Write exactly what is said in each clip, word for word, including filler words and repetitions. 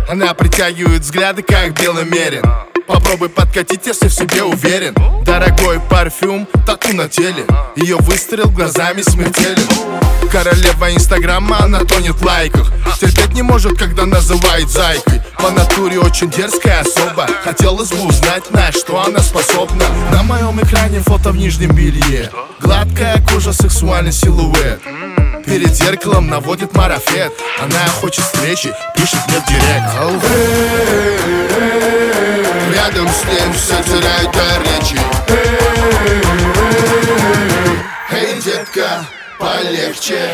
Она притягивает взгляды, как беломерен. Попробуй подкатить, если в себе уверен. Дорогой парфюм, тату на теле. Ее выстрел глазами смертелен. Королева инстаграма, она тонет в лайках. Терпеть не может, когда называет зайкой. По натуре очень дерзкая особа. Хотелось бы узнать, на что она способна. На моем экране фото в нижнем белье. Гладкая кожа, сексуальный силуэт. Перед зеркалом наводит марафет. Она хочет встречи, пишет мне в директ. Рядом с ним все теряет дар речи. Эй, детка, полегче.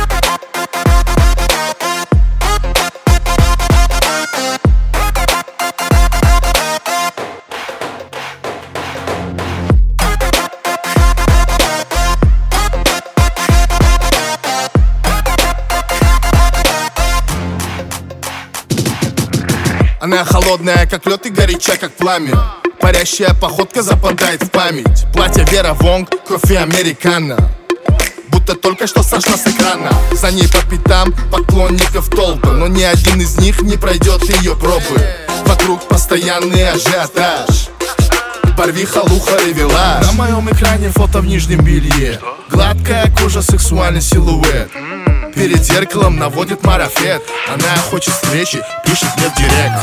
Она холодная, как лед, и горяча, как пламя. Парящая походка западает в память. Платье Вера Вонг, кофе американо. Будто только что сошла с экрана. За ней по пятам поклонников толпы, но ни один из них не пройдет ее пробы. Вокруг постоянный ажиотаж. Барвиха, луха, ревела. На моем экране фото в нижнем белье. Гладкая кожа, сексуальный силуэт. Перед зеркалом наводит марафет. Она хочет встречи, пишет мне в директ.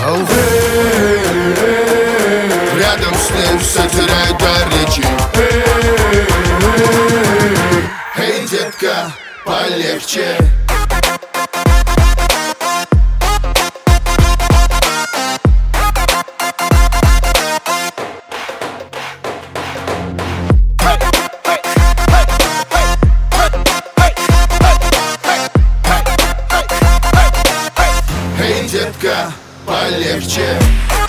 Рядом с ним все теряет дар речи. Эй, детка, полегче. Эй, детка, полегче.